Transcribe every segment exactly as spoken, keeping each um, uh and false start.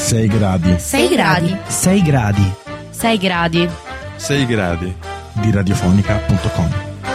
sei gradi. sei gradi. sei gradi. sei gradi. sei gradi. Di radiofonica punto com.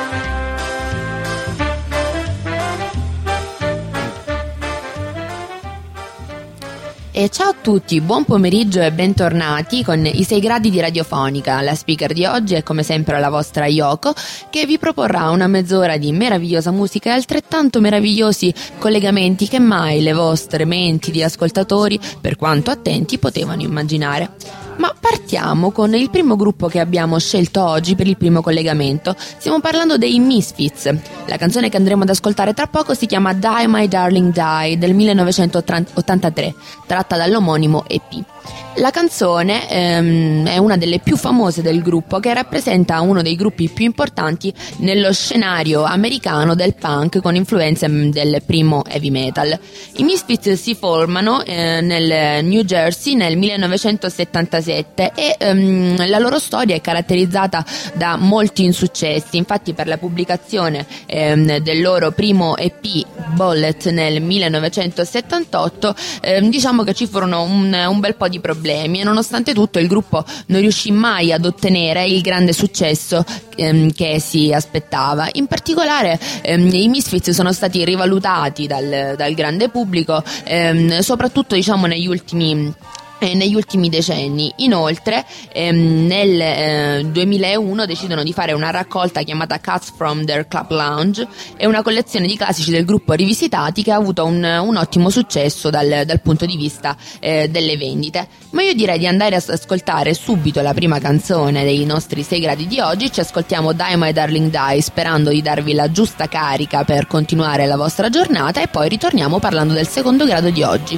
E ciao a tutti, buon pomeriggio e bentornati con i sei gradi di Radiofonica. La speaker di oggi è come sempre la vostra Yoko, che vi proporrà una mezz'ora di meravigliosa musica e altrettanto meravigliosi collegamenti che mai le vostre menti di ascoltatori, per quanto attenti, potevano immaginare. Ma partiamo con il primo gruppo che abbiamo scelto oggi per il primo collegamento. Stiamo parlando dei Misfits. La canzone che andremo ad ascoltare tra poco si chiama Die My Darling Die del millenovecentottantatré, tratta dall'omonimo E P. La canzone ehm, è una delle più famose del gruppo, che rappresenta uno dei gruppi più importanti nello scenario americano del punk con influenze del primo heavy metal. I Misfits si formano eh, nel New Jersey nel millenovecentosettantasette e ehm, la loro storia è caratterizzata da molti insuccessi. Infatti, per la pubblicazione ehm, del loro primo E P Bullet nel millenovecentosettantotto ehm, diciamo che ci furono un, un bel po' di problemi e nonostante tutto il gruppo non riuscì mai ad ottenere il grande successo ehm, che si aspettava. In particolare ehm, i Misfits sono stati rivalutati dal, dal grande pubblico ehm, soprattutto diciamo negli ultimi Eh, negli ultimi decenni. Inoltre ehm, nel eh, duemilauno decidono di fare una raccolta chiamata Cuts from Their Club Lounge, e una collezione di classici del gruppo rivisitati che ha avuto un, un ottimo successo dal, dal punto di vista eh, delle vendite. Ma io direi di andare a ascoltare subito la prima canzone dei nostri sei gradi di oggi. Ci ascoltiamo Die My Darling Die, sperando di darvi la giusta carica per continuare la vostra giornata, e poi ritorniamo parlando del secondo grado di oggi.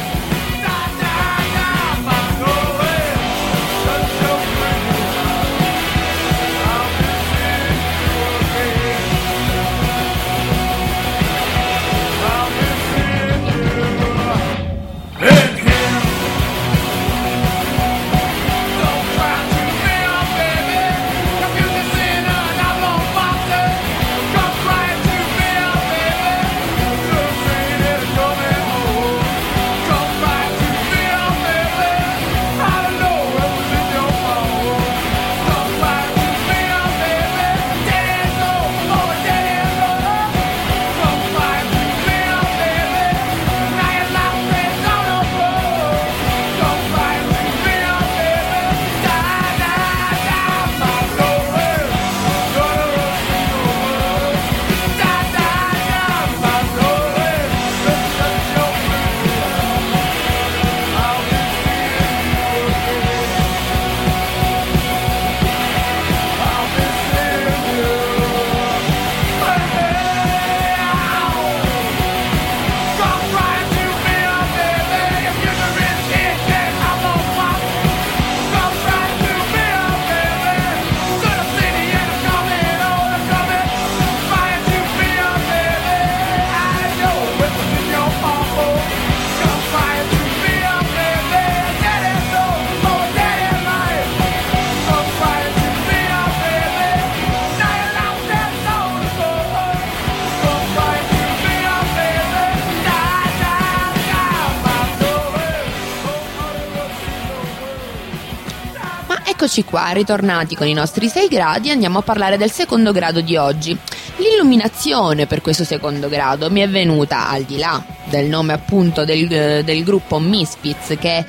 Eccoci qua, ritornati con i nostri sei gradi. Andiamo a parlare del secondo grado di oggi. L'illuminazione per questo secondo grado mi è venuta, al di là del nome appunto del, del gruppo Misfits, che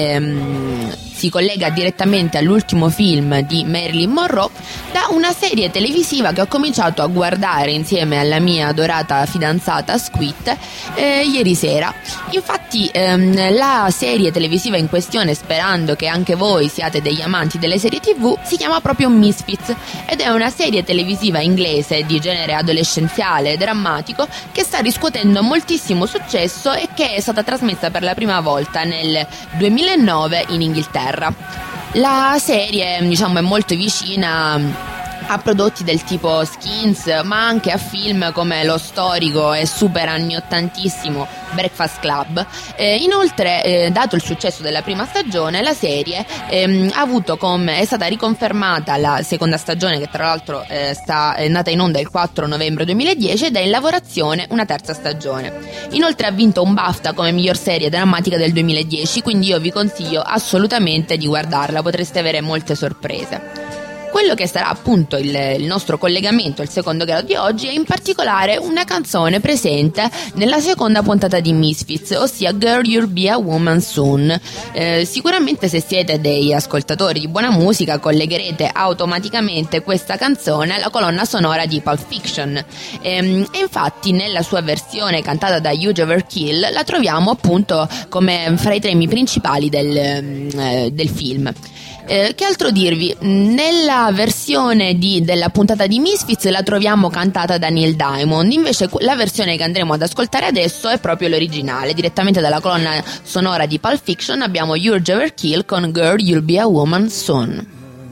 ehm, si collega direttamente all'ultimo film di Marilyn Monroe, da una serie televisiva che ho cominciato a guardare insieme alla mia adorata fidanzata Squid eh, ieri sera. Infatti ehm, la serie televisiva in questione, sperando che anche voi siate degli amanti delle serie tv, si chiama proprio Misfits, ed è una serie televisiva inglese di genere adolescenziale e drammatico che sta riscuotendo moltissimo successo e che è stata trasmessa per la prima volta nel duemilanove in Inghilterra. La serie, diciamo, è molto vicina a prodotti del tipo Skins, ma anche a film come lo storico e super anni ottantissimo Breakfast Club. Eh, inoltre, eh, dato il successo della prima stagione, la serie ehm, ha avuto come è stata riconfermata la seconda stagione, che tra l'altro eh, sta, è andata in onda il quattro novembre duemiladieci, ed è in lavorazione una terza stagione. Inoltre ha vinto un BAFTA come miglior serie drammatica del duemiladieci, quindi io vi consiglio assolutamente di guardarla, potreste avere molte sorprese. Quello che sarà appunto il, il nostro collegamento, il secondo grado di oggi, è in particolare una canzone presente nella seconda puntata di Misfits, ossia Girl You'll Be a Woman Soon. Eh, sicuramente se siete dei ascoltatori di buona musica collegherete automaticamente questa canzone alla colonna sonora di Pulp Fiction. E, e infatti nella sua versione cantata da Huge Overkill la troviamo appunto come fra i temi principali del, eh, del film. Eh, che altro dirvi? Nella versione di, della puntata di Misfits la troviamo cantata da Neil Diamond, invece la versione che andremo ad ascoltare adesso è proprio l'originale. Direttamente dalla colonna sonora di Pulp Fiction abbiamo Huge Overkill con Girl You'll Be a Woman Soon.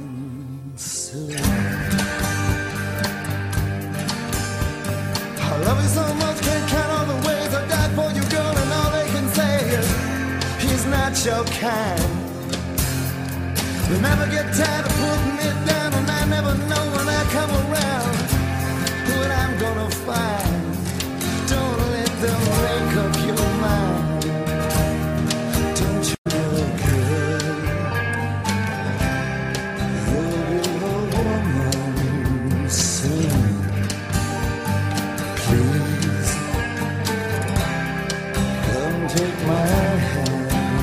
You never get tired of putting it down, and I never know when I come around what I'm gonna find. Don't let them make up your mind. Don't you look good? You'll be a woman soon. Please come take my hand.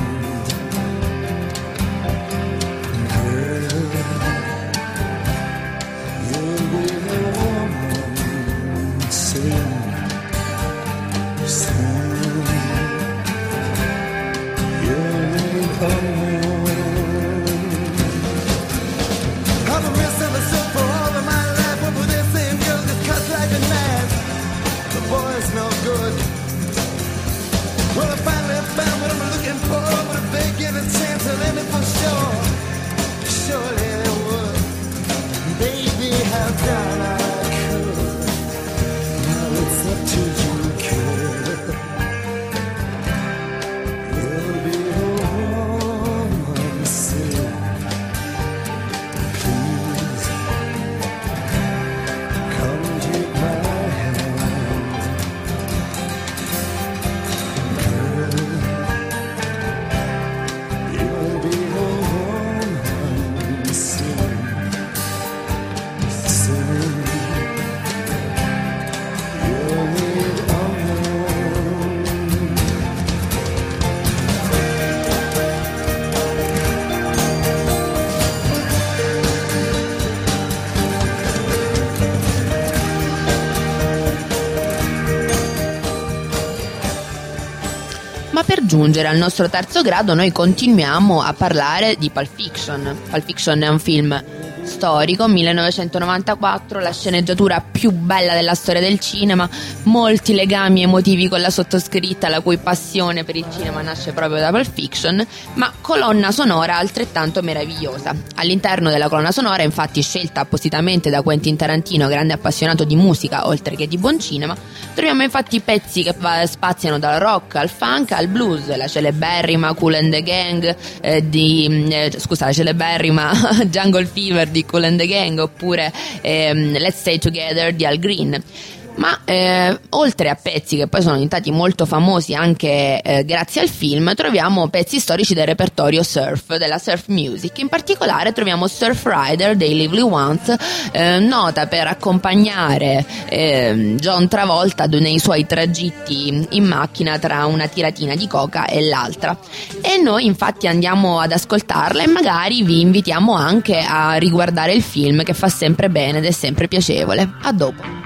Ma per giungere al nostro terzo grado noi continuiamo a parlare di Pulp Fiction. Pulp Fiction è un film storico, millenovecentonovantaquattro, la sceneggiatura più bella della storia del cinema, molti legami emotivi con la sottoscritta, la cui passione per il cinema nasce proprio da Pulp Fiction, ma colonna sonora altrettanto meravigliosa. All'interno della colonna sonora, infatti scelta appositamente da Quentin Tarantino, grande appassionato di musica oltre che di buon cinema, troviamo infatti pezzi che spaziano dal rock al funk al blues, la celeberrima Kool and the Gang eh, di eh, scusa, la celeberrima Jungle Fever di Kool and the Gang, oppure ehm, Let's Stay Together di Al Green. Ma eh, oltre a pezzi che poi sono diventati molto famosi anche eh, grazie al film, troviamo pezzi storici del repertorio surf, della surf music. In particolare troviamo Surf Rider dei Lively Ones, eh, nota per accompagnare eh, John Travolta nei suoi tragitti in macchina tra una tiratina di coca e l'altra. E noi infatti andiamo ad ascoltarla e magari vi invitiamo anche a riguardare il film, che fa sempre bene ed è sempre piacevole. A dopo.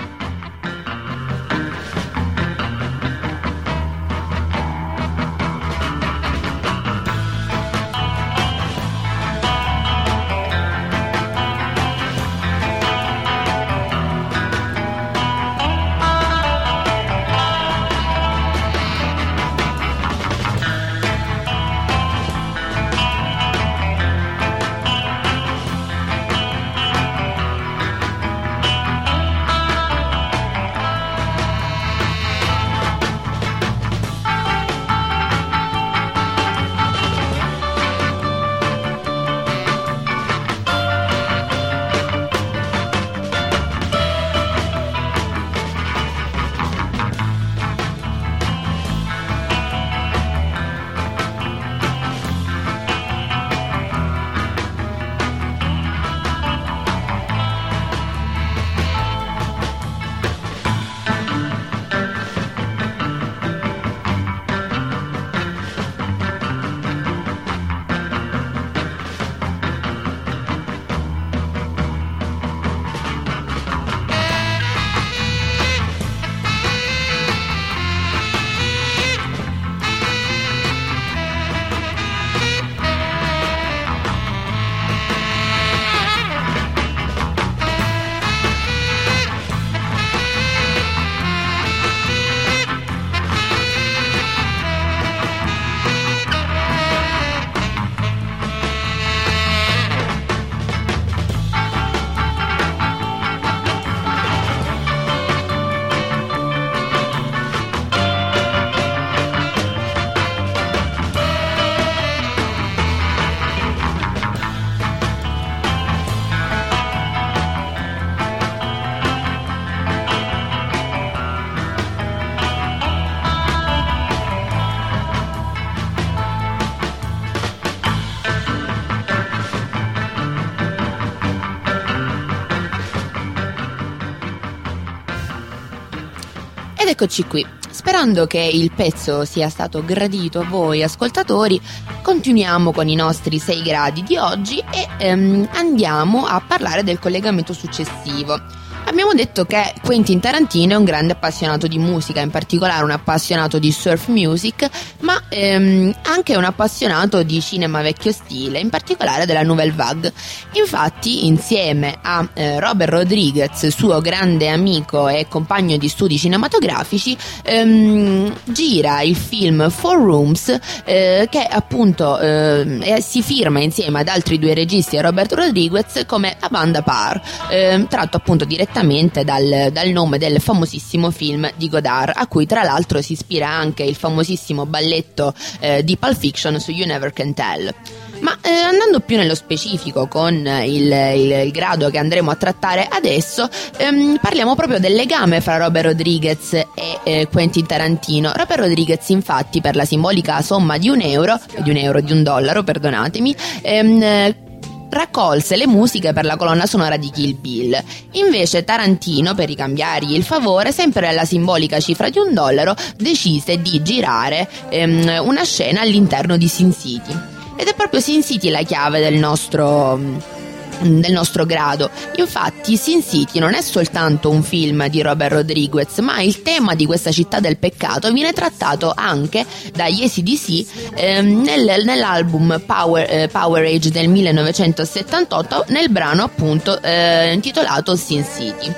eccoci qui. Sperando che il pezzo sia stato gradito a voi ascoltatori, continuiamo con i nostri sei gradi di oggi e ehm, andiamo a parlare del collegamento successivo. Abbiamo detto che Quentin Tarantino è un grande appassionato di musica, in particolare un appassionato di surf music, ma ehm, anche un appassionato di cinema vecchio stile, in particolare della Nouvelle Vague. Infatti, insieme a eh, Robert Rodriguez, suo grande amico e compagno di studi cinematografici, ehm, gira il film Four Rooms, eh, che appunto eh, si firma insieme ad altri due registi e Robert Rodriguez come A Band Apart, eh, tratto appunto direttamente Dal, dal nome del famosissimo film di Godard, a cui tra l'altro si ispira anche il famosissimo balletto eh, di Pulp Fiction su You Never Can Tell. Ma eh, andando più nello specifico con il, il, il grado che andremo a trattare adesso, ehm, parliamo proprio del legame fra Robert Rodriguez e eh, Quentin Tarantino. Robert Rodriguez infatti, per la simbolica somma di un euro, di un euro, di un dollaro, perdonatemi, ehm, raccolse le musiche per la colonna sonora di Kill Bill. Invece Tarantino, per ricambiargli il favore, sempre alla simbolica cifra di un dollaro, decise di girare ehm, una scena all'interno di Sin City. Ed è proprio Sin City la chiave del nostro... del nostro grado. Infatti Sin City non è soltanto un film di Robert Rodriguez, ma il tema di questa città del peccato viene trattato anche dagli A C D C ehm, nel, nell'album Power, eh, Power Age del millenovecentosettantotto, nel brano appunto eh, intitolato Sin City.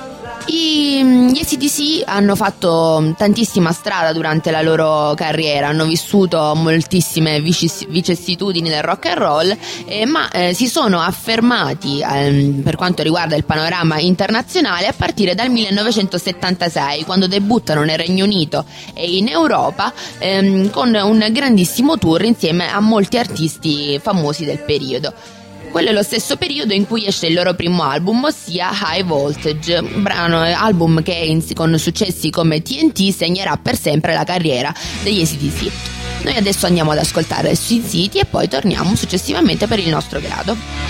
I, gli A C D C hanno fatto tantissima strada durante la loro carriera, hanno vissuto moltissime vicis, vicissitudini del rock and roll, eh, ma eh, si sono affermati eh, per quanto riguarda il panorama internazionale a partire dal millenovecentosettantasei, quando debuttano nel Regno Unito e in Europa ehm, con un grandissimo tour insieme a molti artisti famosi del periodo. Quello è lo stesso periodo in cui esce il loro primo album, ossia High Voltage, brano album che in, con successi come T N T segnerà per sempre la carriera degli A C D C. Noi adesso andiamo ad ascoltare Sin City e poi torniamo successivamente per il nostro grado.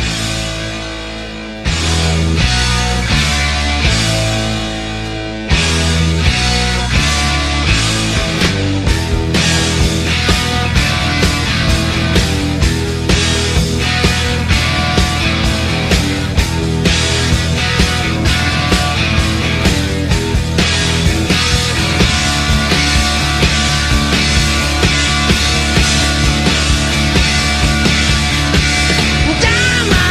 Down my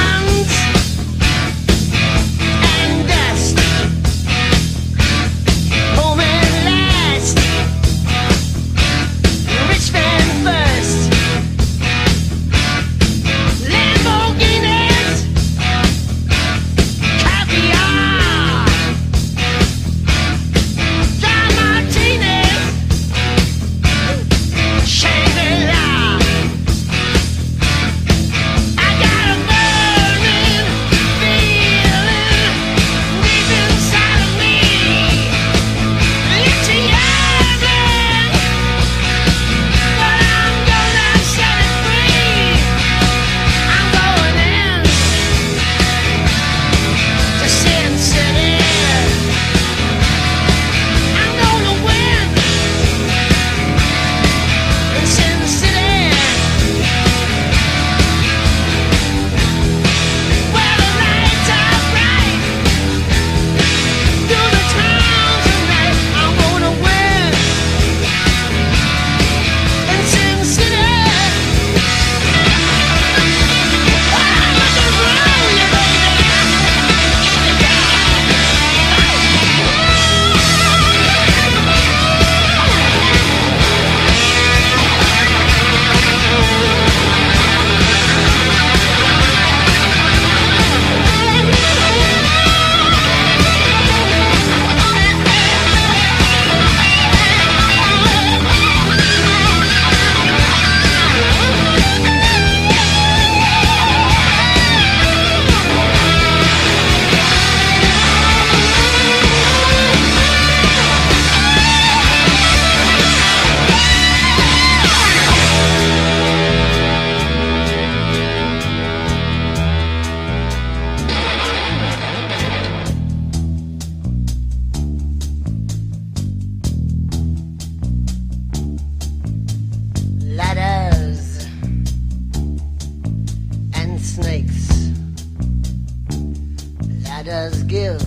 Spiders give,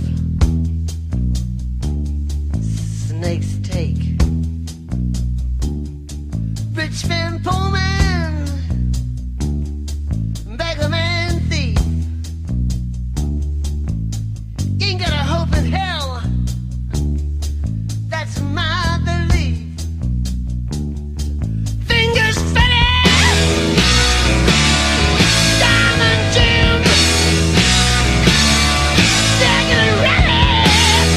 snakes take. Rich man, poor man, beggar man, thief. Ain't got a hope in hell, that's my belief. Fingers fitted, diamond gem, stacking and ready.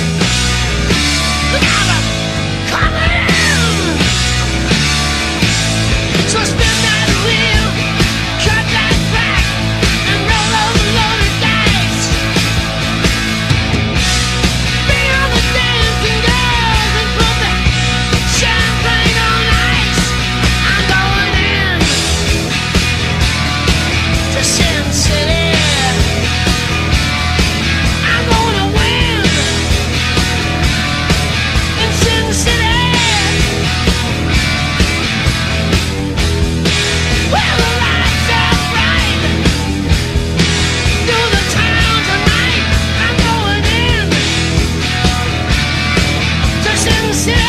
Look out, I'm coming. So spin that wheel, cut that back, and roll those loaded dice. Bring on the dancing girls and put the champagne on ice. I'm going in to Sin City. I'm gonna win in Sin City. Well, the lights are bright through the town tonight. I'm going in to Sin City.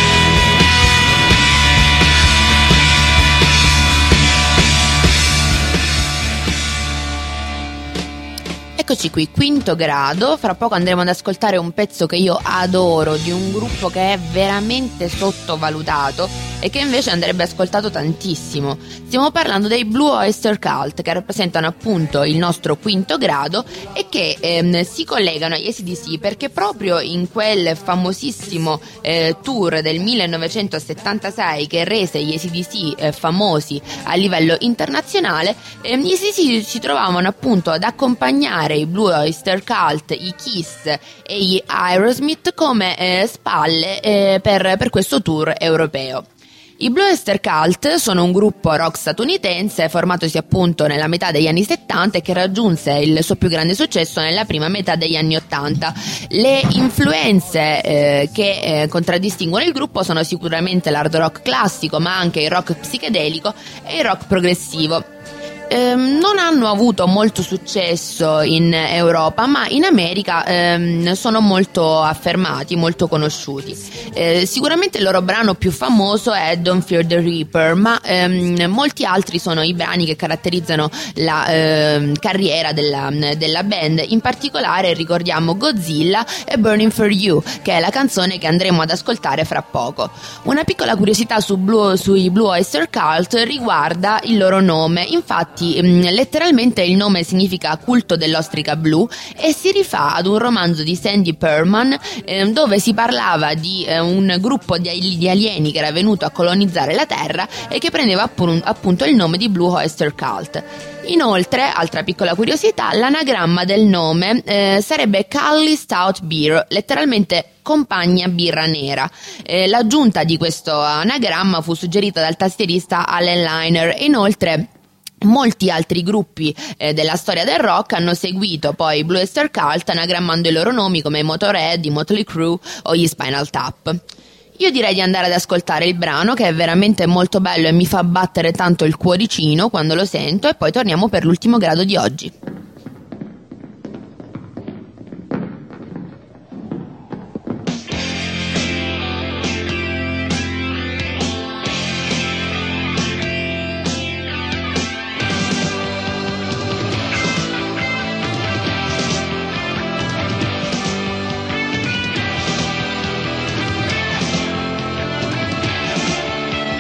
Eccoci qui, Quinto Grado. Fra poco andremo ad ascoltare un pezzo che io adoro, di un gruppo che è veramente sottovalutato e che invece andrebbe ascoltato tantissimo. Stiamo parlando dei Blue Oyster Cult, che rappresentano appunto il nostro Quinto Grado e che ehm, si collegano agli A C D C perché proprio in quel famosissimo eh, tour del millenovecentosettantasei che rese gli A C D C eh, famosi a livello internazionale, ehm, gli A C D C si trovavano appunto ad accompagnare i Blue Oyster Cult, i Kiss e gli Aerosmith come eh, spalle eh, per, per questo tour europeo. I Blue Oyster Cult sono un gruppo rock statunitense formatosi appunto nella metà degli anni settanta e che raggiunse il suo più grande successo nella prima metà degli anni ottanta. Le influenze eh, che eh, contraddistinguono il gruppo sono sicuramente l'hard rock classico, ma anche il rock psichedelico e il rock progressivo. Ehm, non hanno avuto molto successo in Europa, ma in America ehm, sono molto affermati, molto conosciuti. Eh, sicuramente il loro brano più famoso è Don't Fear the Reaper, ma ehm, molti altri sono i brani che caratterizzano la ehm, carriera della, della band. In particolare ricordiamo Godzilla e Burning for You, che è la canzone che andremo ad ascoltare fra poco. Una piccola curiosità su Blue, sui Blue Oyster Cult riguarda il loro nome. Infatti letteralmente il nome significa culto dell'ostrica blu e si rifà ad un romanzo di Sandy Perman eh, dove si parlava di eh, un gruppo di, di alieni che era venuto a colonizzare la Terra e che prendeva appun- appunto il nome di Blue Oyster Cult. Inoltre, altra piccola curiosità, l'anagramma del nome eh, sarebbe Cully Stout Beer, letteralmente compagna birra nera. Eh, l'aggiunta di questo anagramma fu suggerita dal tastierista Allen Liner e inoltre molti altri gruppi eh, della storia del rock hanno seguito poi Blue Oyster Cult anagrammando i loro nomi come i Motorhead, i Motley Crue o gli Spinal Tap. Io direi di andare ad ascoltare il brano, che è veramente molto bello e mi fa battere tanto il cuoricino quando lo sento, e poi torniamo per l'ultimo grado di oggi.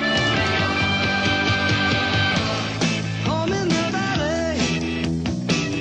Home in the valley,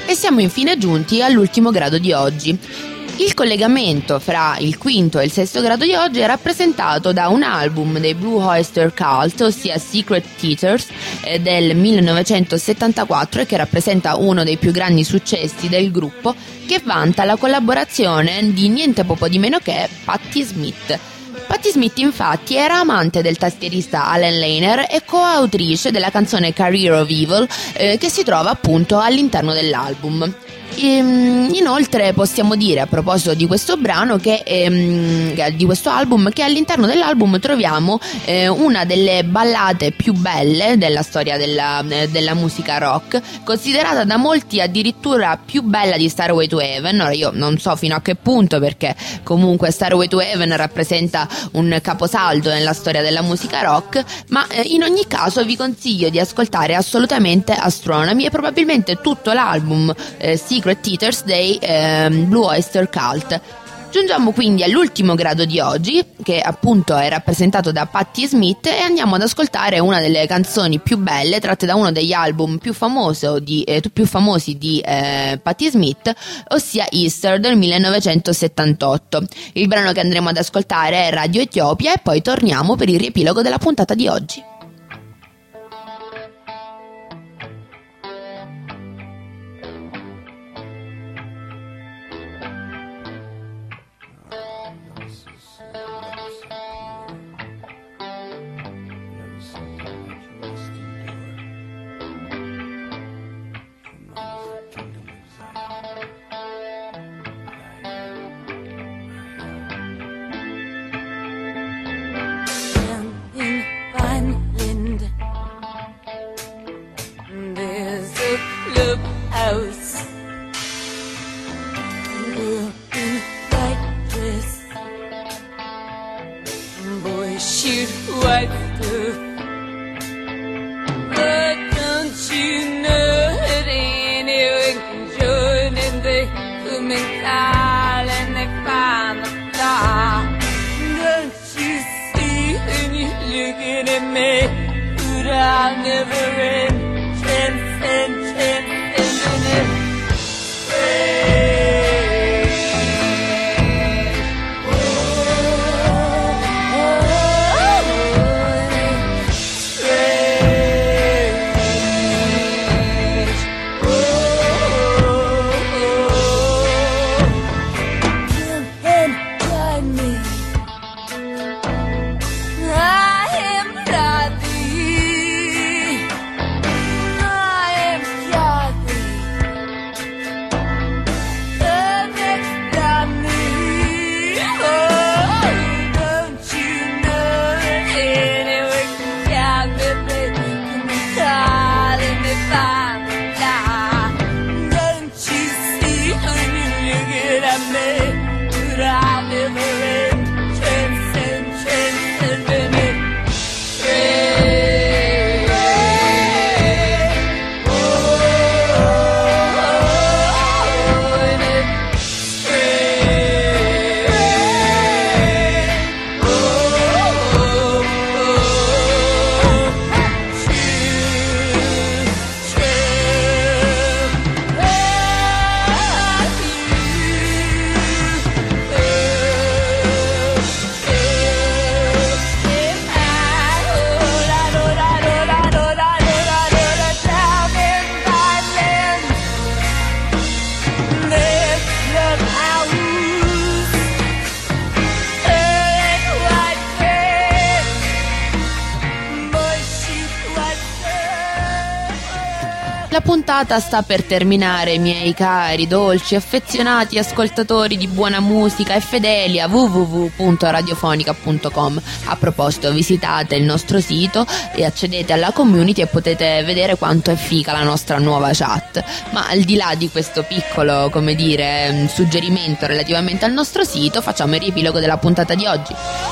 E siamo infine giunti all'ultimo grado di oggi. Il collegamento fra il quinto e il sesto grado di oggi è rappresentato da un album dei Blue Oyster Cult, ossia Secret Teachers, eh, del millenovecentosettantaquattro, e che rappresenta uno dei più grandi successi del gruppo, che vanta la collaborazione di niente poco di meno che Patti Smith. Patti Smith infatti era amante del tastierista Alan Lanier e coautrice della canzone Career of Evil, eh, che si trova appunto all'interno dell'album. Ehm, inoltre possiamo dire, a proposito di questo brano, che ehm, di questo album, che all'interno dell'album troviamo eh, una delle ballate più belle della storia della, eh, della musica rock, considerata da molti addirittura più bella di Stairway to Heaven. Ora io non so fino a che punto, perché comunque Stairway to Heaven rappresenta un caposaldo nella storia della musica rock, ma eh, in ogni caso vi consiglio di ascoltare assolutamente Astronomy e probabilmente tutto l'album eh, Secret Teachers dei eh, Blue Oyster Cult. Giungiamo quindi all'ultimo grado di oggi, che appunto è rappresentato da Patti Smith, e andiamo ad ascoltare una delle canzoni più belle tratte da uno degli album più, famoso di, eh, più famosi di eh, Patti Smith, ossia Easter del millenovecentosettantotto. Il brano che andremo ad ascoltare è Radio Etiopia, e poi torniamo per il riepilogo della puntata di oggi. La puntata sta per terminare, miei cari, dolci, affezionati ascoltatori di buona musica e fedeli a w w w punto radiofonica punto com. A proposito, visitate il nostro sito e accedete alla community e potete vedere quanto è figa la nostra nuova chat. Ma al di là di questo piccolo, come dire, suggerimento relativamente al nostro sito, facciamo il riepilogo della puntata di oggi.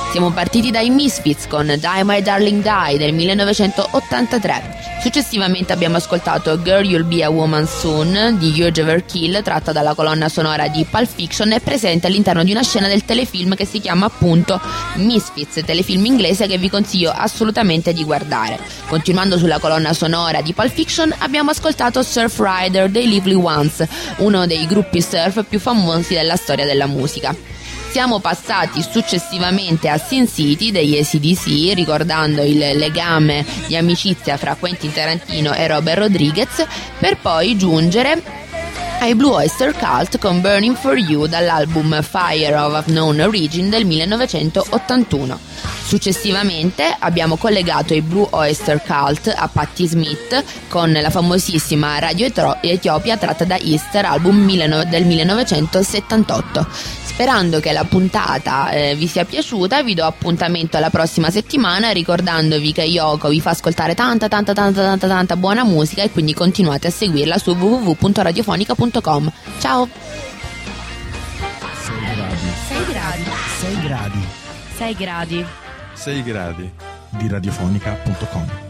Siamo partiti dai Misfits con Die My Darling Die del millenovecentottantatré. Successivamente abbiamo ascoltato Girl You'll Be a Woman Soon di Urge Overkill, tratta dalla colonna sonora di Pulp Fiction e presente all'interno di una scena del telefilm che si chiama appunto Misfits, telefilm inglese che vi consiglio assolutamente di guardare. Continuando sulla colonna sonora di Pulp Fiction abbiamo ascoltato Surf Rider dei Lively Ones, uno dei gruppi surf più famosi della storia della musica. Siamo passati successivamente a Sin City degli A C D C, ricordando il legame di amicizia fra Quentin Tarantino e Robert Rodriguez, per poi giungere ai Blue Oyster Cult con Burning for You dall'album Fire of Unknown Origin del millenovecentottantuno. Successivamente abbiamo collegato i Blue Oyster Cult a Patti Smith con la famosissima Radio Etiopia tratta da Easter, album del millenovecentosettantotto. Sperando che la puntata eh, vi sia piaciuta, vi do appuntamento alla prossima settimana, ricordandovi che Yoko vi fa ascoltare tanta tanta tanta tanta tanta buona musica e quindi continuate a seguirla su w w w punto radiofonica punto com. Ciao! sei gradi. sei gradi. sei gradi. sei gradi. sei gradi Di radiofonica punto com.